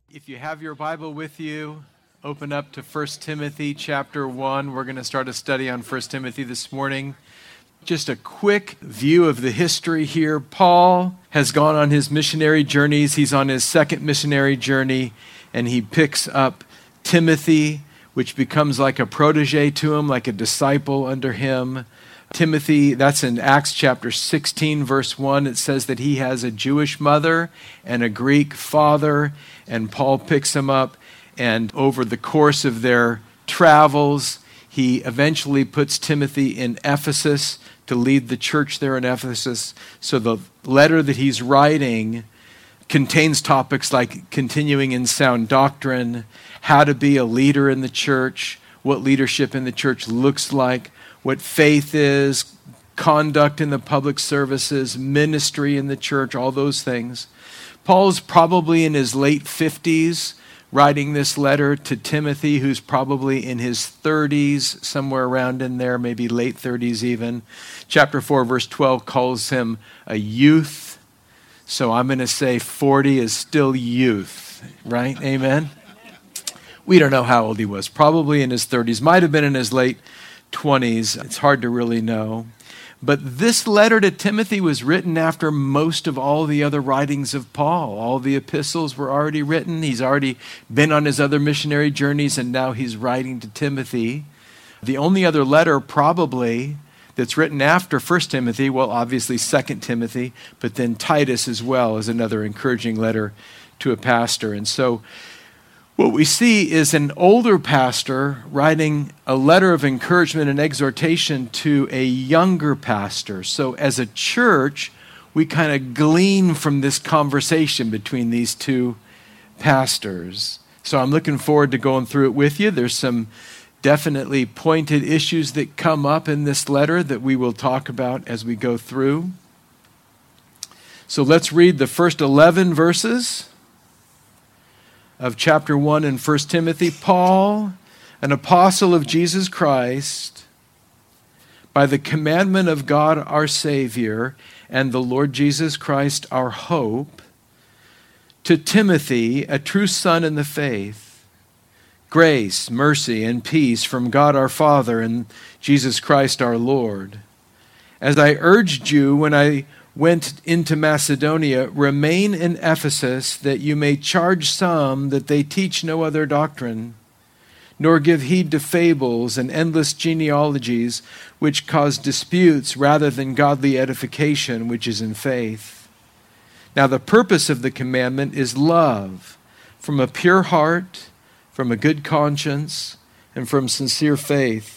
If you have your Bible with you, open up to 1 Timothy chapter 1. We're going to start a study on 1 Timothy this morning. Just a quick view of the history here. Paul has gone on his missionary journeys. He's on his second missionary journey, and he picks up Timothy, which becomes like a protege to him, like a disciple under him. Timothy, that's in Acts chapter 16, verse 1. It says that he has a Jewish mother and a Greek father, and Paul picks him up, and over the course of their travels, he eventually puts Timothy in Ephesus to lead the church there in Ephesus. So the letter that he's writing contains topics like continuing in sound doctrine, how to be a leader in the church, what leadership in the church looks like, what faith is, conduct in the public services, ministry in the church, all those things. Paul's probably in his late 50s writing this letter to Timothy, who's probably in his 30s, somewhere around in there, maybe late 30s even. Chapter 4, verse 12 calls him a youth. So I'm going to say 40 is still youth, right? Amen? We don't know how old he was. Probably in his 30s. Might have been in his late 20s. It's hard to really know. But this letter to Timothy was written after most of all the other writings of Paul. All the epistles were already written. He's already been on his other missionary journeys, and now he's writing to Timothy. The only other letter probably that's written after 1 Timothy, well, obviously 2 Timothy, but then Titus as well is another encouraging letter to a pastor. And so what we see is an older pastor writing a letter of encouragement and exhortation to a younger pastor. So as a church, we kind of glean from this conversation between these two pastors. So I'm looking forward to going through it with you. There's some definitely pointed issues that come up in this letter that we will talk about as we go through. So let's read the first 11 verses of chapter 1 in 1 Timothy. Paul, an apostle of Jesus Christ, by the commandment of God our Savior and the Lord Jesus Christ our hope, to Timothy, a true son in the faith, grace, mercy, and peace from God our Father and Jesus Christ our Lord. As I urged you when I went into Macedonia, remain in Ephesus, that you may charge some that they teach no other doctrine, nor give heed to fables and endless genealogies, which cause disputes rather than godly edification, which is in faith. Now the purpose of the commandment is love, from a pure heart, from a good conscience, and from sincere faith,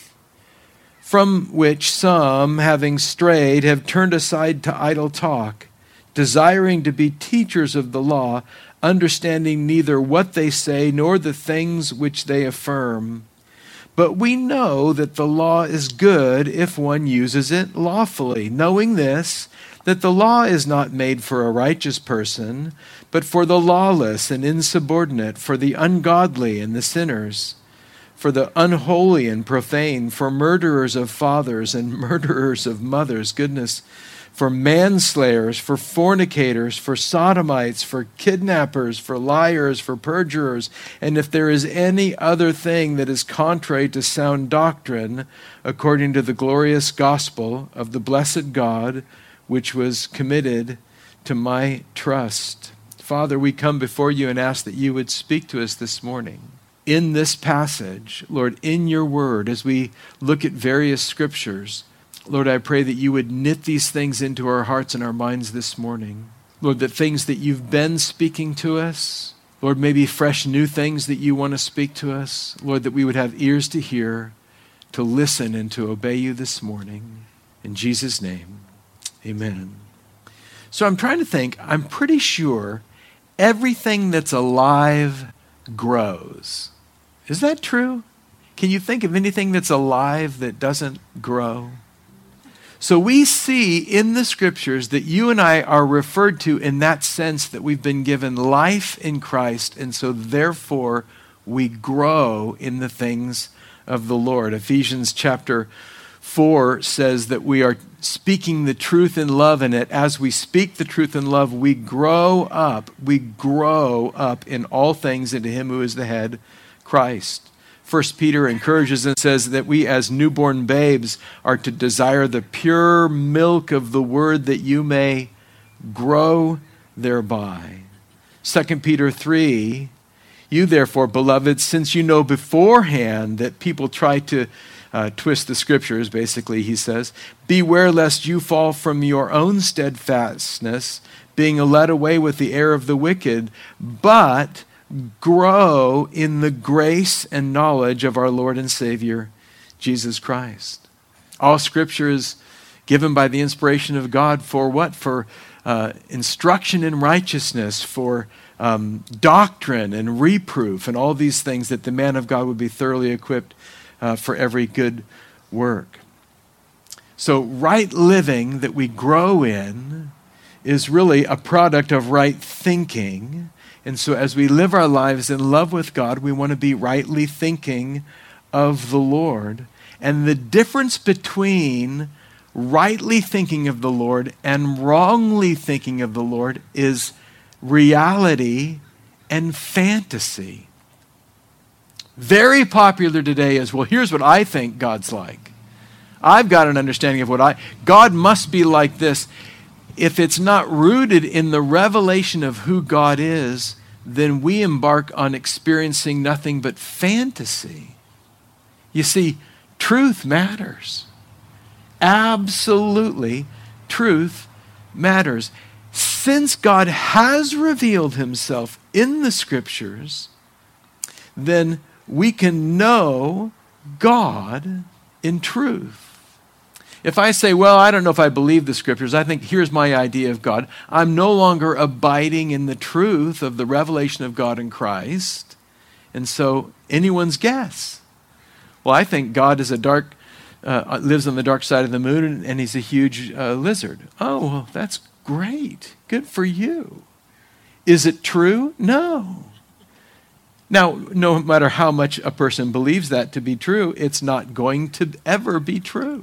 from which some, having strayed, have turned aside to idle talk, desiring to be teachers of the law, understanding neither what they say nor the things which they affirm. But we know that the law is good if one uses it lawfully, knowing this, that the law is not made for a righteous person, but for the lawless and insubordinate, for the ungodly and the sinners, for the unholy and profane, for murderers of fathers and murderers of mothers, for manslayers, for fornicators, for sodomites, for kidnappers, for liars, for perjurers, and if there is any other thing that is contrary to sound doctrine, according to the glorious gospel of the blessed God, which was committed to my trust. Father, we come before you and ask that you would speak to us this morning. In this passage, Lord, in your word, as we look at various scriptures, Lord, I pray that you would knit these things into our hearts and our minds this morning. Lord, that things that you've been speaking to us, Lord, maybe fresh new things that you want to speak to us, Lord, that we would have ears to hear, to listen, and to obey you this morning. In Jesus' name, amen. So I'm trying to think, I'm pretty sure everything that's alive grows. Is that true? Can you think of anything that's alive that doesn't grow? So we see in the scriptures that you and I are referred to in that sense that we've been given life in Christ, and so therefore we grow in the things of the Lord. Ephesians chapter 4 says that we are speaking the truth in love, and that as we speak the truth in love, we grow up in all things into him who is the head, Christ. 1 Peter encourages and says that we as newborn babes are to desire the pure milk of the word that you may grow thereby. 2 Peter 3, you therefore, beloved, since you know beforehand that people try to twist the scriptures, basically, he says, beware lest you fall from your own steadfastness, being led away with the error of the wicked, but grow in the grace and knowledge of our Lord and Savior, Jesus Christ. All scripture is given by the inspiration of God for what? For instruction in righteousness, for doctrine and reproof, and all these things, that the man of God would be thoroughly equipped for every good work. So right living that we grow in is really a product of right thinking. And so as we live our lives in love with God, we want to be rightly thinking of the Lord. And the difference between rightly thinking of the Lord and wrongly thinking of the Lord is reality and fantasy. Very popular today is, well, here's what I think God's like. I've got an understanding of God must be like this. If it's not rooted in the revelation of who God is, then we embark on experiencing nothing but fantasy. You see, truth matters. Absolutely, truth matters. Since God has revealed himself in the scriptures, then we can know God in truth. If I say, well, I don't know if I believe the scriptures, I think here's my idea of God, I'm no longer abiding in the truth of the revelation of God in Christ, and so anyone's guess. Well, I think God is lives on the dark side of the moon, and he's a huge lizard. Oh, well, that's great. Good for you. Is it true? No. Now, no matter how much a person believes that to be true, it's not going to ever be true.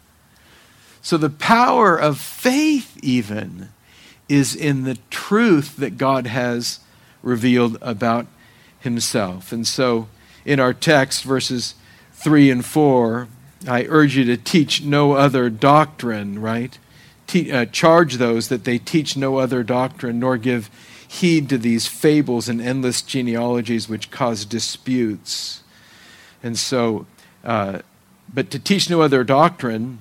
So the power of faith even is in the truth that God has revealed about himself. And so in our text, verses 3 and 4, I urge you to teach no other doctrine, right? Charge those that they teach no other doctrine, nor give heed to these fables and endless genealogies which cause disputes. And so, but to teach no other doctrine,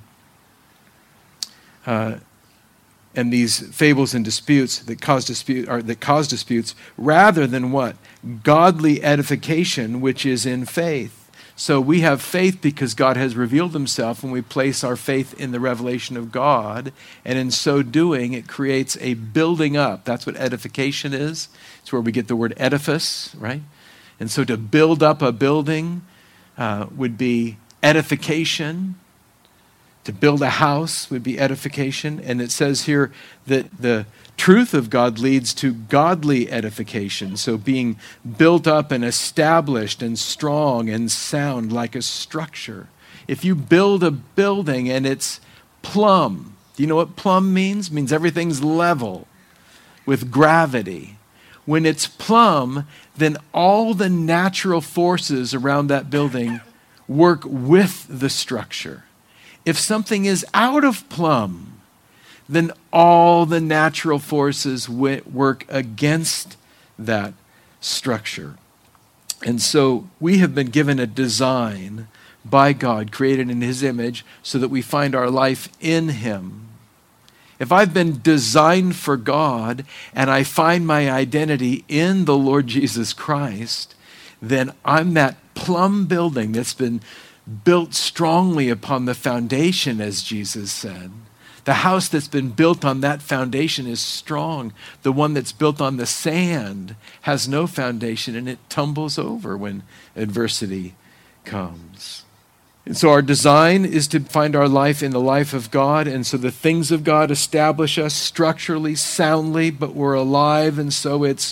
and these fables and disputes that cause disputes, rather than what? Godly edification, which is in faith. So we have faith because God has revealed himself, and we place our faith in the revelation of God, and in so doing, it creates a building up. That's what edification is. It's where we get the word edifice, right? And so to build up a building would be edification. To build a house would be edification. And it says here that the truth of God leads to godly edification. So being built up and established and strong and sound like a structure. If you build a building and it's plumb, do you know what plumb means? It means everything's level with gravity. When it's plumb, then all the natural forces around that building work with the structure. If something is out of plumb, then all the natural forces work against that structure. And so we have been given a design by God, created in his image, so that we find our life in him. If I've been designed for God and I find my identity in the Lord Jesus Christ, then I'm that plumb building that's been built strongly upon the foundation, as Jesus said. The house that's been built on that foundation is strong. The one that's built on the sand has no foundation, and it tumbles over when adversity comes. And so our design is to find our life in the life of God, and so the things of God establish us structurally, soundly, but we're alive, and so it's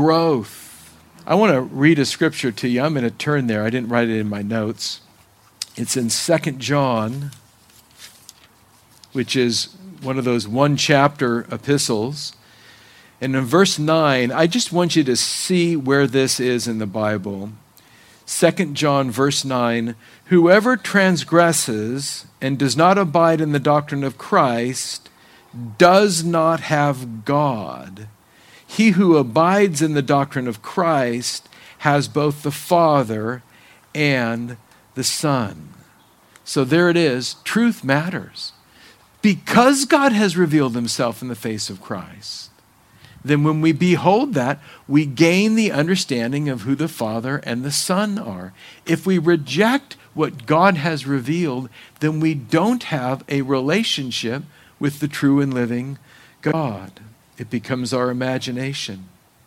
growth. I want to read a scripture to you. I'm going to turn there. I didn't write it in my notes. It's in 2 John, which is one of those one-chapter epistles. And in verse 9, I just want you to see where this is in the Bible. 2 John verse 9, whoever transgresses and does not abide in the doctrine of Christ does not have God. He who abides in the doctrine of Christ has both the Father and the Son. So there it is. Truth matters. Because God has revealed himself in the face of Christ, then when we behold that, we gain the understanding of who the Father and the Son are. If we reject what God has revealed, then we don't have a relationship with the true and living God. It becomes our imagination.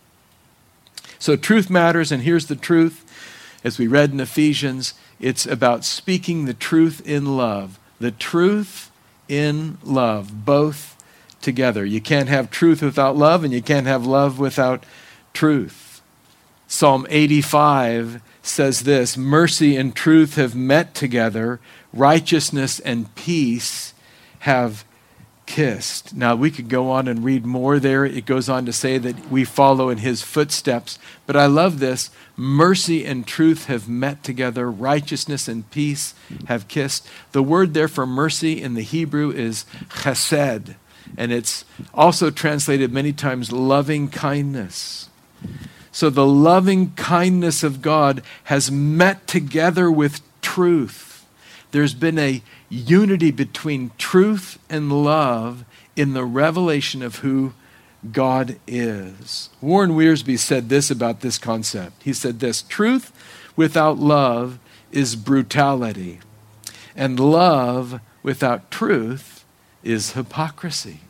So truth matters, and here's the truth. As we read in Ephesians, it's about speaking the truth in love. The truth in love, both together. You can't have truth without love, and you can't have love without truth. Psalm 85 says this, mercy and truth have met together, righteousness and peace have kissed. Now, we could go on and read more there. It goes on to say that we follow in his footsteps. But I love this. Mercy and truth have met together. Righteousness and peace have kissed. The word there for mercy in the Hebrew is chesed. And it's also translated many times loving kindness. So the loving kindness of God has met together with truth. There's been a unity between truth and love in the revelation of who God is. Warren Wiersbe said this about this concept. He said this, truth without love is brutality, and love without truth is hypocrisy.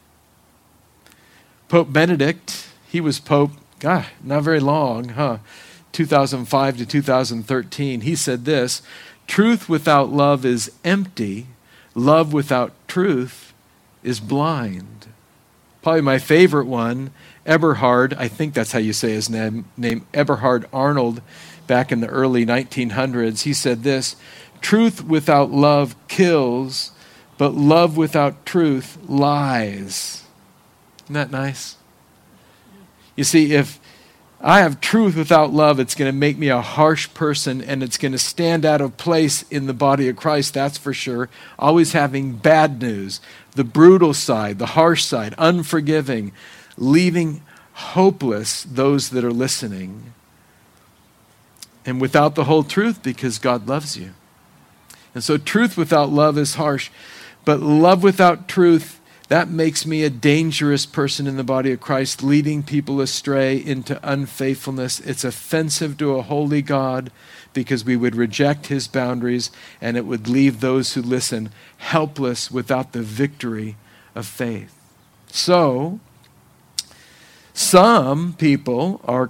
Pope Benedict, he was Pope, not very long, 2005 to 2013. He said this, truth without love is empty. Love without truth is blind. Probably my favorite one, Eberhard, I think that's how you say his name, Eberhard Arnold, back in the early 1900s. He said this, truth without love kills, but love without truth lies. Isn't that nice? You see, if I have truth without love, it's going to make me a harsh person, and it's going to stand out of place in the body of Christ, that's for sure. Always having bad news, the brutal side, the harsh side, unforgiving, leaving hopeless those that are listening. And without the whole truth, because God loves you. And so truth without love is harsh, but love without truth, that makes me a dangerous person in the body of Christ, leading people astray into unfaithfulness. It's offensive to a holy God because we would reject his boundaries, and it would leave those who listen helpless without the victory of faith. So, some people are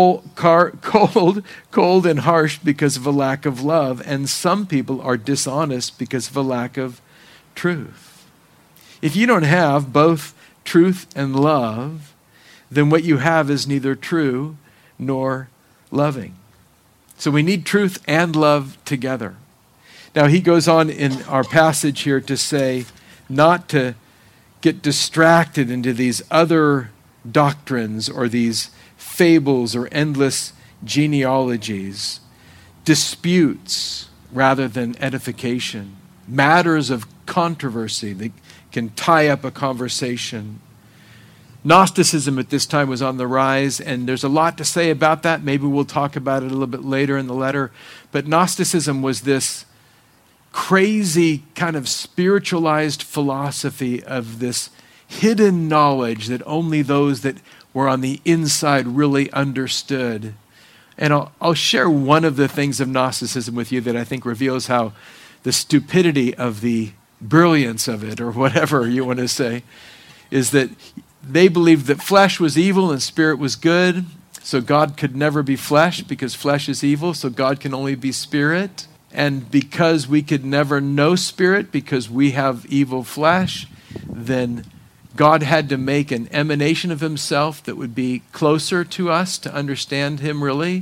cold and harsh because of a lack of love, and some people are dishonest because of a lack of truth. If you don't have both truth and love, then what you have is neither true nor loving. So we need truth and love together. Now he goes on in our passage here to say not to get distracted into these other doctrines or these fables or endless genealogies, disputes rather than edification, matters of controversy that can tie up a conversation. Gnosticism at this time was on the rise, and there's a lot to say about that. Maybe we'll talk about it a little bit later in the letter. But Gnosticism was this crazy kind of spiritualized philosophy of this hidden knowledge that only those that were on the inside really understood. And I'll share one of the things of Gnosticism with you that I think reveals how the stupidity of the brilliance of it, or whatever you want to say, is that they believed that flesh was evil and spirit was good, so God could never be flesh because flesh is evil, so God can only be spirit. And because we could never know spirit because we have evil flesh, then God had to make an emanation of himself that would be closer to us to understand him really.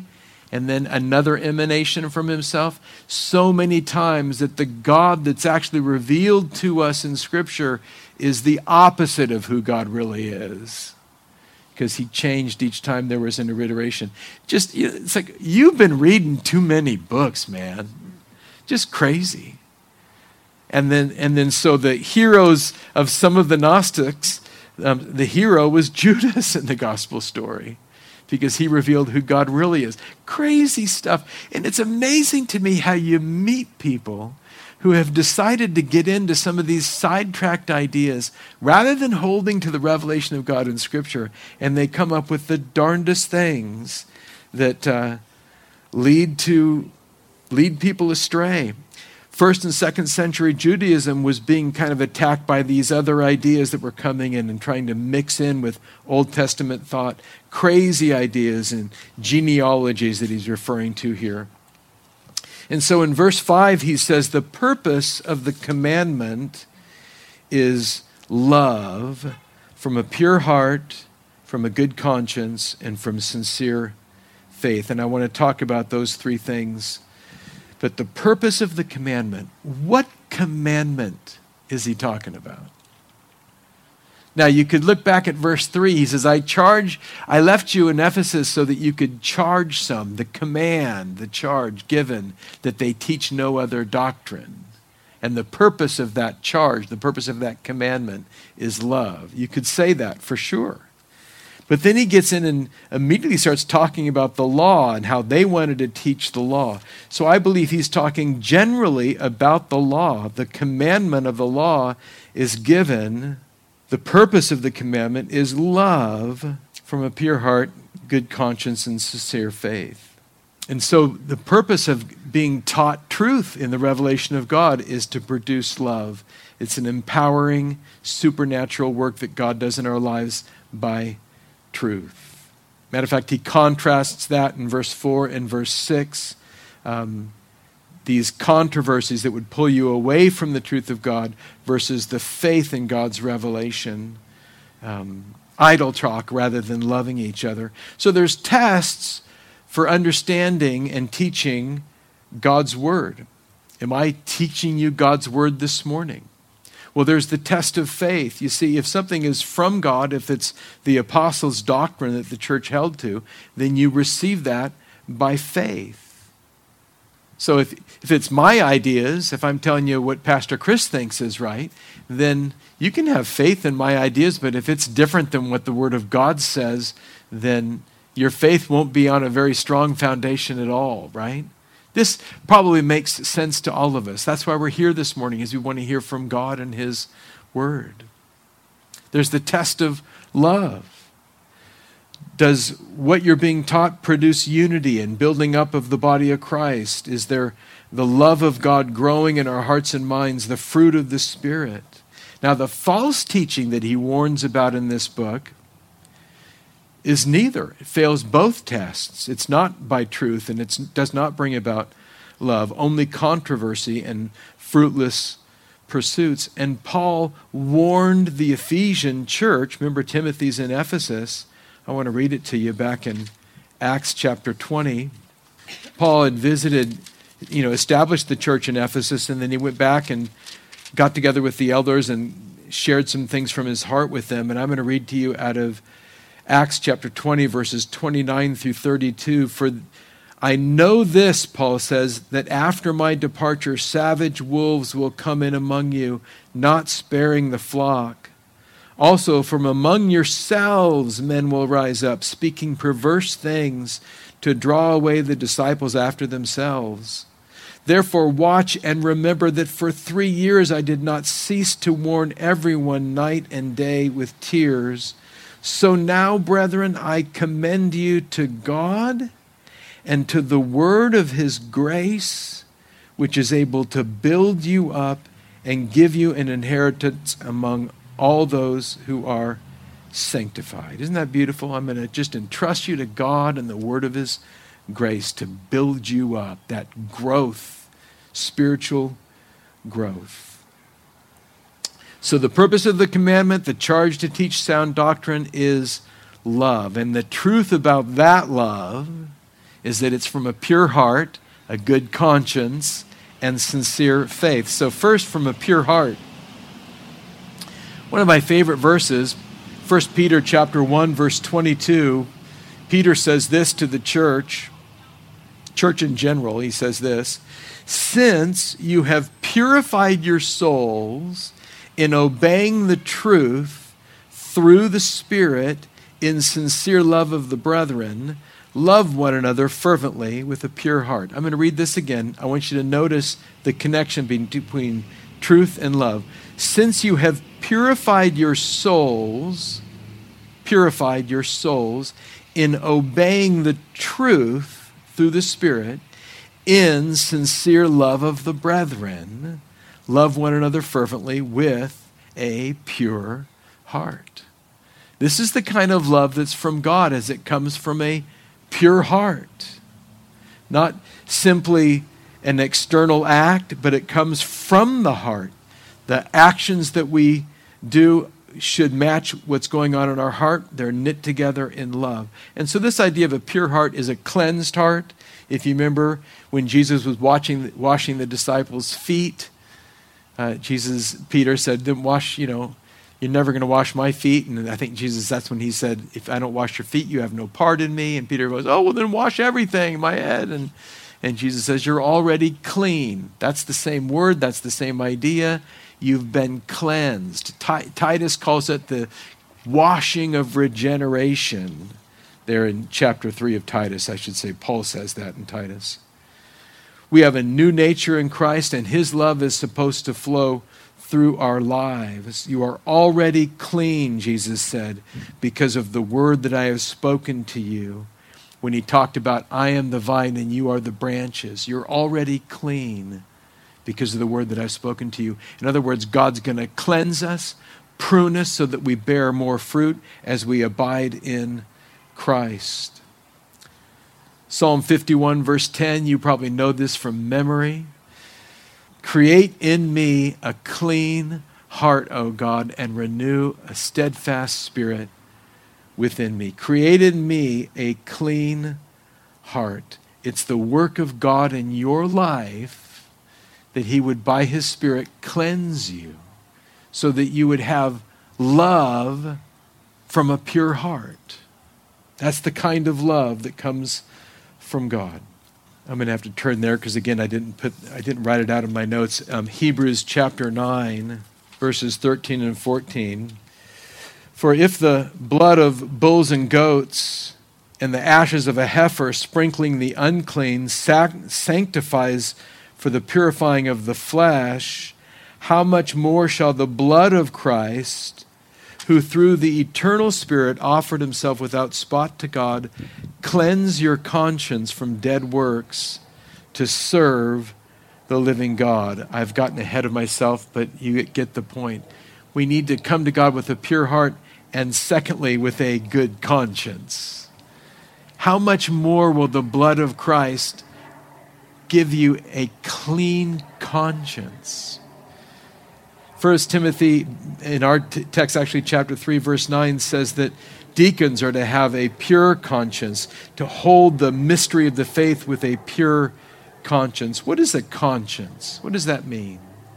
and then another emanation from himself, so many times that the God that's actually revealed to us in Scripture is the opposite of who God really is, because he changed each time there was an iteration. It's like you've been reading too many books, man. Just crazy. And then so the heroes of some of the Gnostics, the hero was Judas in the gospel story, because he revealed who God really is. Crazy stuff. And it's amazing to me how you meet people who have decided to get into some of these sidetracked ideas rather than holding to the revelation of God in Scripture, and they come up with the darndest things that lead people astray. First and second century Judaism was being kind of attacked by these other ideas that were coming in and trying to mix in with Old Testament thought, crazy ideas and genealogies that he's referring to here. And so in verse 5, he says, the purpose of the commandment is love from a pure heart, from a good conscience, and from sincere faith. And I want to talk about those three things. But the purpose of the commandment, what commandment is he talking about? Now, you could look back at verse 3. He says, I left you in Ephesus so that you could charge some, the command, the charge given, that they teach no other doctrine. And the purpose of that charge, the purpose of that commandment is love. You could say that for sure. But then he gets in and immediately starts talking about the law and how they wanted to teach the law. So I believe he's talking generally about the law. The commandment of the law is given. The purpose of the commandment is love from a pure heart, good conscience, and sincere faith. And so the purpose of being taught truth in the revelation of God is to produce love. It's an empowering, supernatural work that God does in our lives by truth. Matter of fact, he contrasts that in verse 4 and verse 6. These controversies that would pull you away from the truth of God versus the faith in God's revelation. Idle talk rather than loving each other. So there's tests for understanding and teaching God's word. Am I teaching you God's word this morning? Well, there's the test of faith. You see, if something is from God, if it's the apostles' doctrine that the church held to, then you receive that by faith. So if it's my ideas, if I'm telling you what Pastor Chris thinks is right, then you can have faith in my ideas, but if it's different than what the Word of God says, then your faith won't be on a very strong foundation at all, right? This probably makes sense to all of us. That's why we're here this morning, is we want to hear from God and His Word. There's the test of love. Does what you're being taught produce unity and building up of the body of Christ? Is there the love of God growing in our hearts and minds, the fruit of the Spirit? Now, the false teaching that he warns about in this book is neither. It fails both tests. It's not by truth, and it does not bring about love, only controversy and fruitless pursuits. And Paul warned the Ephesian church. Remember, Timothy's in Ephesus. I want to read it to you back in Acts chapter 20. Paul had visited, established the church in Ephesus, and then he went back and got together with the elders and shared some things from his heart with them. And I'm going to read to you out of Acts chapter 20, verses 29 through 32. For I know this, Paul says, that after my departure, savage wolves will come in among you, not sparing the flock. Also, from among yourselves men will rise up, speaking perverse things to draw away the disciples after themselves. Therefore, watch and remember that for 3 years I did not cease to warn everyone night and day with tears. So now, brethren, I commend you to God and to the word of His grace, which is able to build you up and give you an inheritance among all those who are sanctified. Isn't that beautiful? I'm going to just entrust you to God and the word of His grace to build you up, that growth, spiritual growth. So the purpose of the commandment, the charge to teach sound doctrine, is love. And the truth about that love is that it's from a pure heart, a good conscience, and sincere faith. So first, from a pure heart. One of my favorite verses, 1 Peter chapter 1, verse 22, Peter says this to the church in general. He says this, "Since you have purified your souls in obeying the truth through the Spirit in sincere love of the brethren, love one another fervently with a pure heart." I'm going to read this again. I want you to notice the connection between truth and love. "Since you have purified your souls in obeying the truth through the Spirit in sincere love of the brethren, love one another fervently with a pure heart." This is the kind of love that's from God, as it comes from a pure heart. Not simply an external act, but it comes from the heart. The actions that we do should match what's going on in our heart. They're knit together in love. And so this idea of a pure heart is a cleansed heart. If you remember when Jesus was washing the disciples' feet, Peter said, "Then wash, you're never going to wash my feet." And I think Jesus, that's when he said, "If I don't wash your feet, you have no part in me." And Peter goes, "Oh, well then wash everything, my head." And Jesus says, "You're already clean." That's the same word. That's the same idea. You've been cleansed. Titus calls it the washing of regeneration. There in chapter 3 of Titus, I should say. Paul says that in Titus. We have a new nature in Christ, and his love is supposed to flow through our lives. "You are already clean," Jesus said, "because of the word that I have spoken to you." When he talked about, "I am the vine and you are the branches." You're already clean because of the word that I've spoken to you. In other words, God's going to cleanse us, prune us so that we bear more fruit as we abide in Christ. Psalm 51, verse 10, you probably know this from memory. "Create in me a clean heart, O God, and renew a steadfast spirit within me." Create in me a clean heart. It's the work of God in your life that he would, by his Spirit, cleanse you so that you would have love from a pure heart. That's the kind of love that comes from God. I'm going to have to turn there because, again, I didn't write it out in my notes. Hebrews chapter 9, verses 13 and 14. "For if the blood of bulls and goats and the ashes of a heifer sprinkling the unclean sanctifies for the purifying of the flesh, how much more shall the blood of Christ, who through the eternal Spirit offered himself without spot to God, cleanse your conscience from dead works to serve the living God." I've gotten ahead of myself, but you get the point. We need to come to God with a pure heart, and secondly, with a good conscience. How much more will the blood of Christ give you a clean conscience? 1 Timothy, in our text, actually chapter 3, verse 9, says that deacons are to have a pure conscience, to hold the mystery of the faith with a pure conscience. What is a conscience? What does that mean?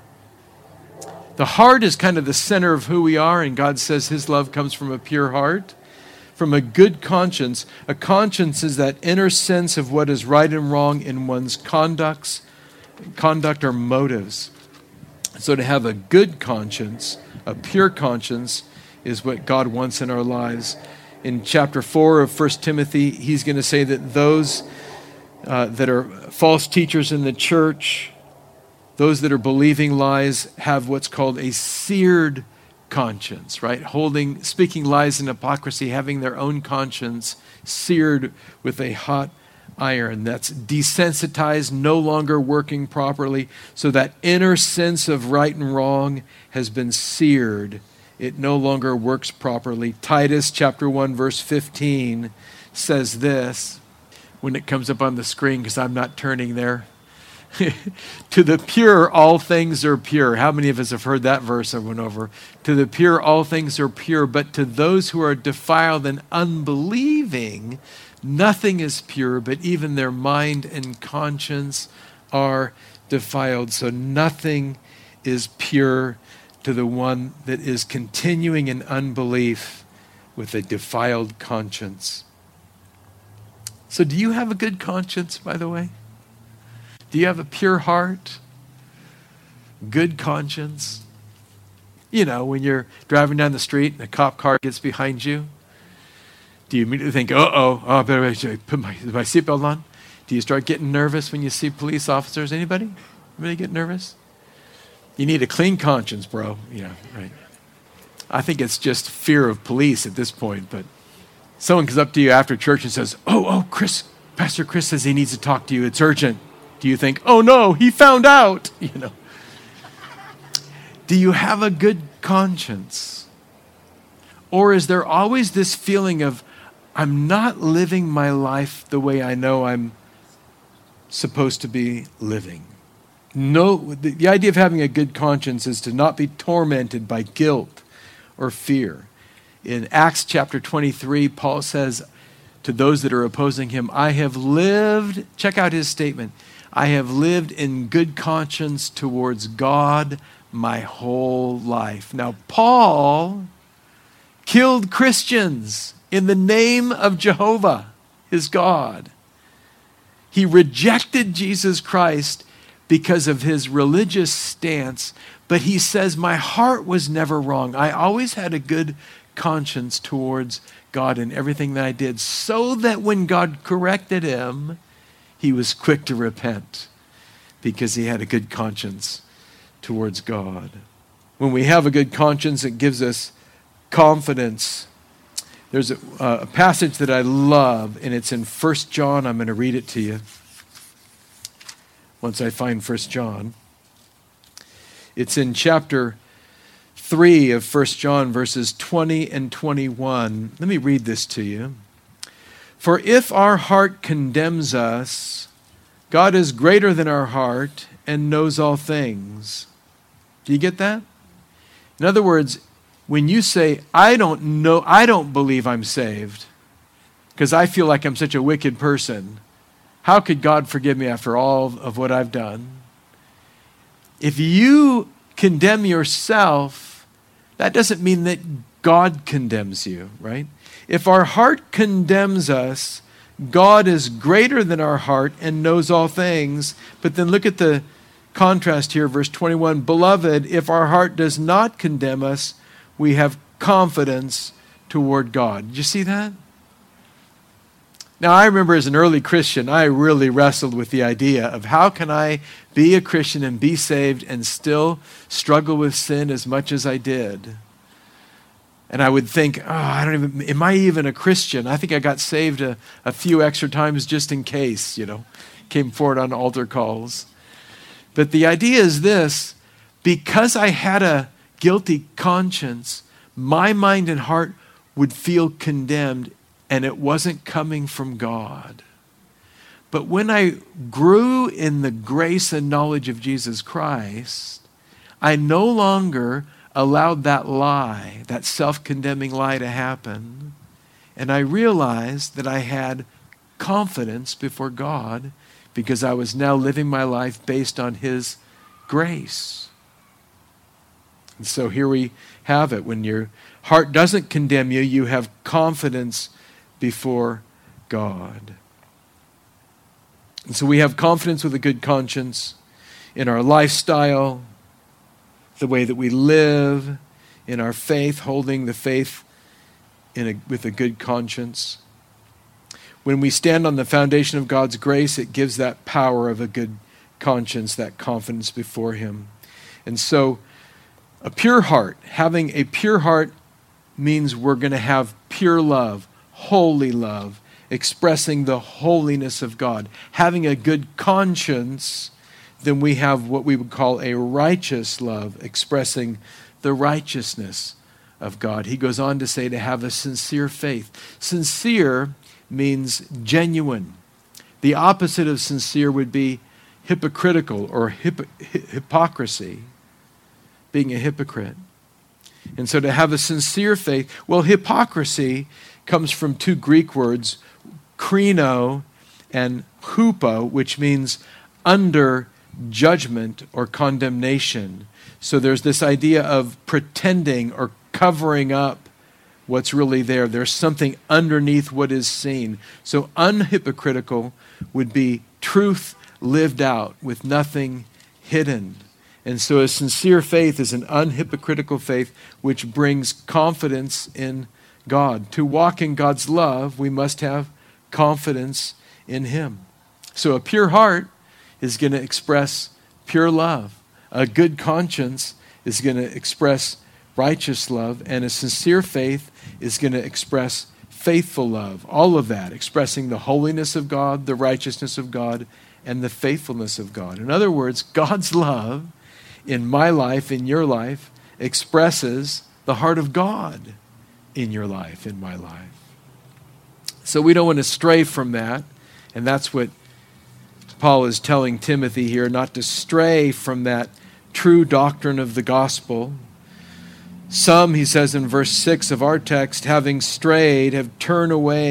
The heart is kind of the center of who we are, and God says his love comes from a pure heart. From a good conscience, a conscience is that inner sense of what is right and wrong in one's conduct or motives. So to have a good conscience, a pure conscience, is what God wants in our lives. In chapter 4 of 1 Timothy, he's going to say that those that are false teachers in the church, those that are believing lies, have what's called a seared conscience, right? Speaking lies and hypocrisy, having their own conscience seared with a hot iron. That's desensitized, no longer working properly. So that inner sense of right and wrong has been seared. It no longer works properly. Titus chapter 1, verse 15 says this, when it comes up on the screen, because I'm not turning there. To the pure, all things are pure. How many of us have heard that verse I went over? To the pure, all things are pure, but to those who are defiled and unbelieving, Nothing is pure, but even their mind and conscience are defiled. So nothing is pure to the one that is continuing in unbelief with a defiled conscience. So do you have a good conscience, by the way? Do you have a pure heart? Good conscience? You know, when you're driving down the street and a cop car gets behind you, do you immediately think, I better put my seatbelt on? Do you start getting nervous when you see police officers? Anybody get nervous? You need a clean conscience, bro. Yeah, right. I think it's just fear of police at this point, but someone comes up to you after church and says, Chris, Pastor Chris says he needs to talk to you. It's urgent. Do you think, oh no, he found out? Do you have a good conscience? Or is there always this feeling of, I'm not living my life the way I know I'm supposed to be living? No, the idea of having a good conscience is to not be tormented by guilt or fear. In Acts chapter 23, Paul says to those that are opposing him, I have lived, check out his statement, I have lived in good conscience towards God my whole life. Now, Paul killed Christians in the name of Jehovah, his God. He rejected Jesus Christ because of his religious stance, but he says, my heart was never wrong. I always had a good conscience towards God in everything that I did, so that when God corrected him, he was quick to repent because he had a good conscience towards God. When we have a good conscience, it gives us confidence. There's a passage that I love, and it's in 1 John. I'm going to read it to you once I find 1 John. It's in chapter 3 of 1 John, verses 20 and 21. Let me read this to you. For if our heart condemns us, God is greater than our heart and knows all things. Do you get that? In other words, when you say, I don't believe I'm saved because I feel like I'm such a wicked person, how could God forgive me after all of what I've done? If you condemn yourself, that doesn't mean that God condemns you, right? If our heart condemns us, God is greater than our heart and knows all things. But then look at the contrast here, verse 21. Beloved, if our heart does not condemn us, we have confidence toward God. Did you see that? Now, I remember as an early Christian, I really wrestled with the idea of how can I be a Christian and be saved and still struggle with sin as much as I did? And I would think, am I even a Christian? I think I got saved a few extra times just in case, came forward on altar calls. But the idea is this, because I had a guilty conscience, my mind and heart would feel condemned, and it wasn't coming from God. But when I grew in the grace and knowledge of Jesus Christ, I no longer allowed that lie, that self-condemning lie to happen. And I realized that I had confidence before God because I was now living my life based on His grace. And so here we have it. When your heart doesn't condemn you, you have confidence before God. And so we have confidence with a good conscience in our lifestyle, the way that we live, in our faith, holding the faith with a good conscience. When we stand on the foundation of God's grace, it gives that power of a good conscience, that confidence before Him. And so a pure heart, having a pure heart means we're going to have pure love, holy love, expressing the holiness of God. Having a good conscience, then we have what we would call a righteous love, expressing the righteousness of God. He goes on to say to have a sincere faith. Sincere means genuine. The opposite of sincere would be hypocritical or hypocrisy, being a hypocrite. And so to have a sincere faith, well, hypocrisy comes from two Greek words, krino, and hupo, which means under judgment or condemnation. So there's this idea of pretending or covering up what's really there. There's something underneath what is seen. So unhypocritical would be truth lived out with nothing hidden. And so a sincere faith is an unhypocritical faith which brings confidence in God. To walk in God's love, we must have confidence in Him. So a pure heart is going to express pure love. A good conscience is going to express righteous love. And a sincere faith is going to express faithful love. All of that, expressing the holiness of God, the righteousness of God, and the faithfulness of God. In other words, God's love in my life, in your life, expresses the heart of God in your life, in my life. So we don't want to stray from that. And that's what Paul is telling Timothy here, not to stray from that true doctrine of the gospel. Some, he says in verse 6 of our text, having strayed, have turned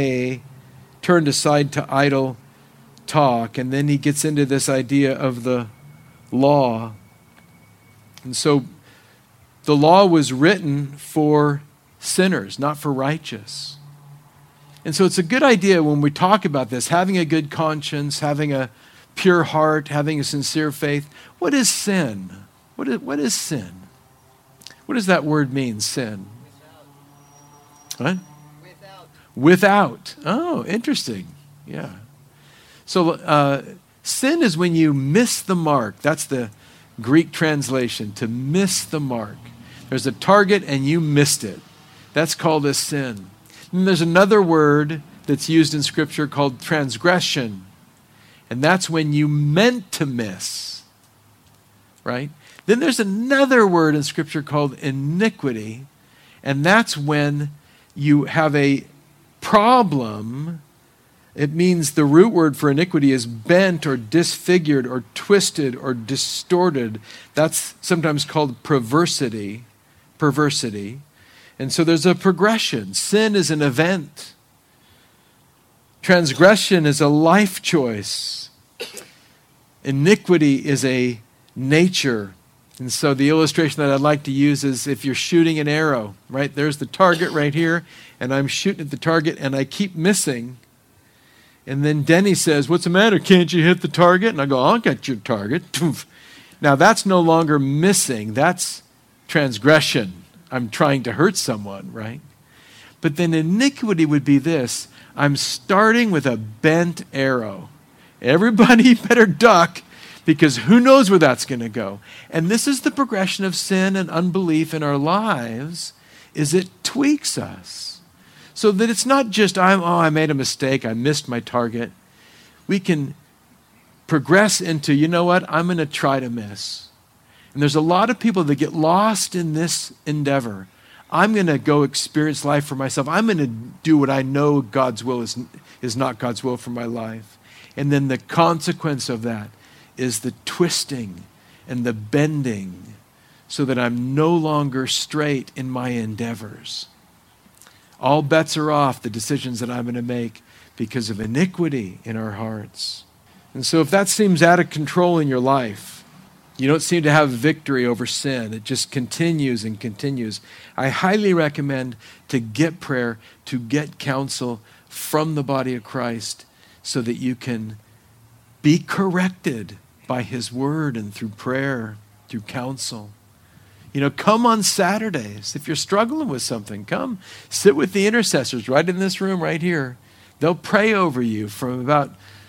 aside to idle talk. And then he gets into this idea of the law. And so the law was written for sinners, not for righteous. And so it's a good idea when we talk about this, having a good conscience, having a pure heart, having a sincere faith. What is sin? What is sin? What does that word mean, sin? What? Without. Oh, interesting. Yeah. So sin is when you miss the mark. That's the Greek translation, to miss the mark. There's a target and you missed it. That's called a sin. And there's another word that's used in Scripture called transgression. And that's when you meant to miss. Right? Then there's another word in Scripture called iniquity. And that's when you have a problem. It means the root word for iniquity is bent or disfigured or twisted or distorted. That's sometimes called perversity. And so there's a progression. Sin is an event. Transgression is a life choice. Iniquity is a nature. And so the illustration that I'd like to use is if you're shooting an arrow, right? There's the target right here, and I'm shooting at the target, and I keep missing. And then Denny says, "What's the matter? Can't you hit the target?" And I go, "I'll get your target." Now that's no longer missing. That's transgression. I'm trying to hurt someone, right? But then iniquity would be this. I'm starting with a bent arrow. Everybody better duck, because who knows where that's going to go. And this is the progression of sin and unbelief in our lives, is it tweaks us. So that it's not just, I made a mistake, I missed my target. We can progress into, you know what, I'm going to try to miss. And there's a lot of people that get lost in this endeavor. I'm going to go experience life for myself. I'm going to do what I know God's will is not God's will for my life. And then the consequence of that is the twisting and the bending so that I'm no longer straight in my endeavors. All bets are off the decisions that I'm going to make because of iniquity in our hearts. And so if that seems out of control in your life, you don't seem to have victory over sin, it just continues and continues, I highly recommend to get prayer, to get counsel from the body of Christ so that you can be corrected by His word and through prayer, through counsel. Come on Saturdays. If you're struggling with something, come sit with the intercessors right in this room right here. They'll pray over you from about,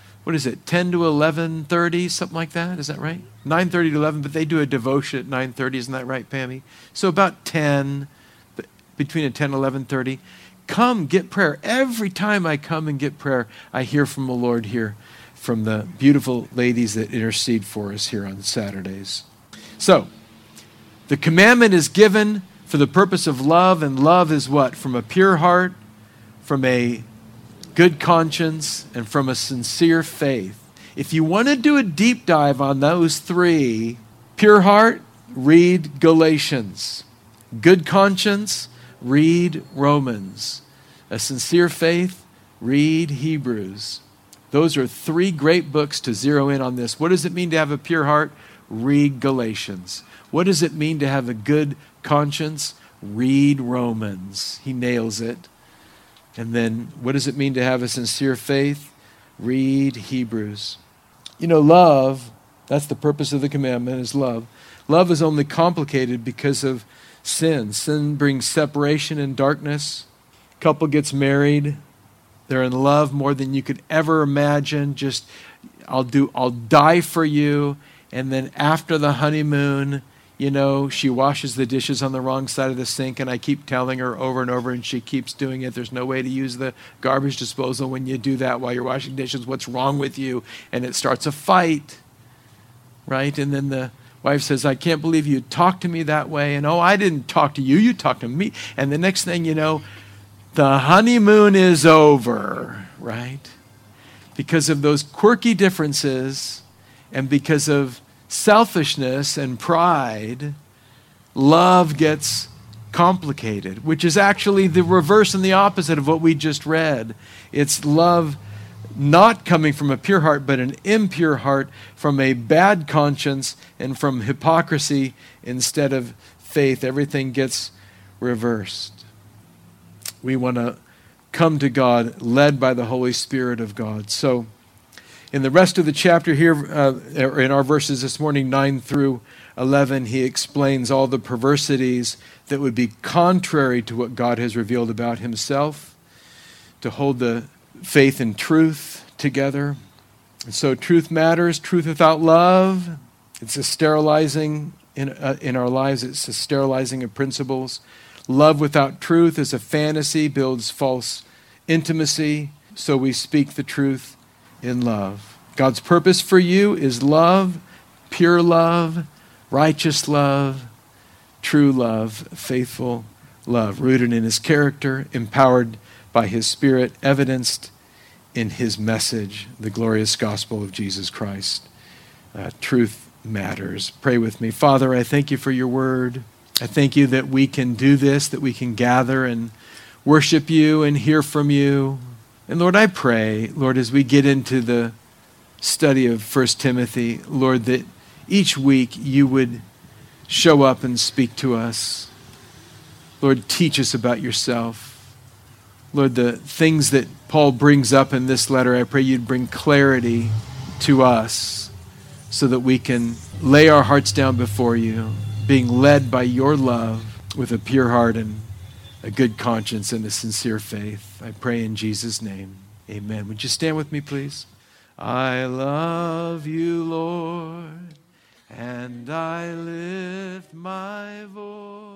10 to 11:30, something like that. Is that right? 9:30 to 11, but they do a devotion at 9:30. Isn't that right, Pammy? So about 10, between 10 and 11:30. Come get prayer. Every time I come and get prayer, I hear from the Lord here, from the beautiful ladies that intercede for us here on Saturdays. So, the commandment is given for the purpose of love, and love is what? From a pure heart, from a good conscience, and from a sincere faith. If you want to do a deep dive on those three, pure heart, read Galatians. Good conscience, read Romans. A sincere faith, read Hebrews. Those are 3 great books to zero in on this. What does it mean to have a pure heart? Read Galatians. What does it mean to have a good conscience? Read Romans. He nails it. And then what does it mean to have a sincere faith? Read Hebrews. You know, love, that's the purpose of the commandment, is love. Love is only complicated because of sin. Sin brings separation and darkness. Couple gets married. They're in love more than you could ever imagine. Just, I'll die for you. And then after the honeymoon, you know, she washes the dishes on the wrong side of the sink, and I keep telling her over and over, and she keeps doing it. There's no way to use the garbage disposal when you do that while you're washing dishes. What's wrong with you? And it starts a fight, right? And then the wife says, I can't believe you talked to me that way. And, oh, I didn't talk to you. You talked to me. And the next thing you know, the honeymoon is over, right? Because of those quirky differences and because of selfishness and pride, love gets complicated, which is actually the reverse and the opposite of what we just read. It's love not coming from a pure heart, but an impure heart, from a bad conscience and from hypocrisy instead of faith. Everything gets reversed. We want to come to God led by the Holy Spirit of God. So in the rest of the chapter here, in our verses this morning, 9 through 11, he explains all the perversities that would be contrary to what God has revealed about himself, to hold the faith and truth together. And so truth matters. Truth without love, it's a sterilizing in our lives. It's a sterilizing of principles. Love without truth is a fantasy, builds false intimacy. So we speak the truth in love. God's purpose for you is love, pure love, righteous love, true love, faithful love, rooted in his character, empowered by his Spirit, evidenced in his message, the glorious gospel of Jesus Christ. Truth matters. Pray with me. Father, I thank you for your word. I thank you that we can do this, that we can gather and worship you and hear from you. And Lord, I pray, Lord, as we get into the study of 1 Timothy, Lord, that each week you would show up and speak to us. Lord, teach us about yourself. Lord, the things that Paul brings up in this letter, I pray you'd bring clarity to us so that we can lay our hearts down before you, being led by your love with a pure heart and a good conscience and a sincere faith. I pray in Jesus' name. Amen. Would you stand with me, please? I love you, Lord, and I lift my voice